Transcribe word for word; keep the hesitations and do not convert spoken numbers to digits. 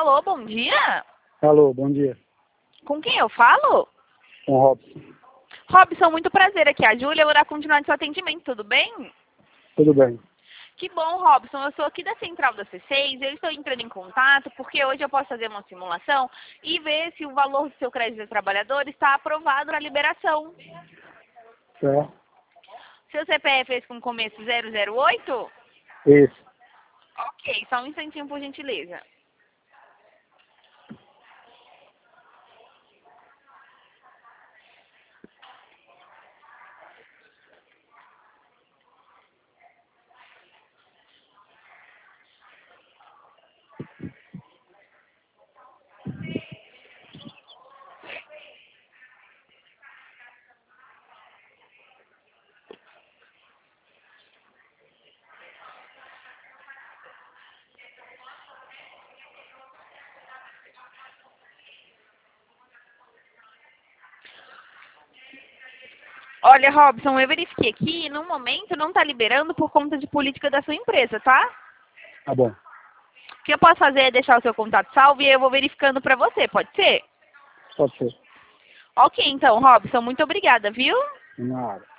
Alô, bom dia. Alô, bom dia. Com quem eu falo? Com o Robson. Robson, muito prazer. Aqui é a Júlia. Eu vou dar continuidade ao seu atendimento, tudo bem? Tudo bem. Que bom, Robson. Eu sou aqui da Central da C seis. Eu estou entrando em contato porque hoje eu posso fazer uma simulação e ver se o valor do seu crédito de trabalhador está aprovado para liberação. Certo? Seu C P F é com começo zero zero oito? Isso. Ok, só um instantinho, por gentileza. Olha, Robson, eu verifiquei aqui, no momento não está liberando por conta de política da sua empresa, tá? Tá bom. O que eu posso fazer é deixar o seu contato salvo e eu vou verificando para você, pode ser? Pode ser. Ok, então, Robson, muito obrigada, viu? Nada.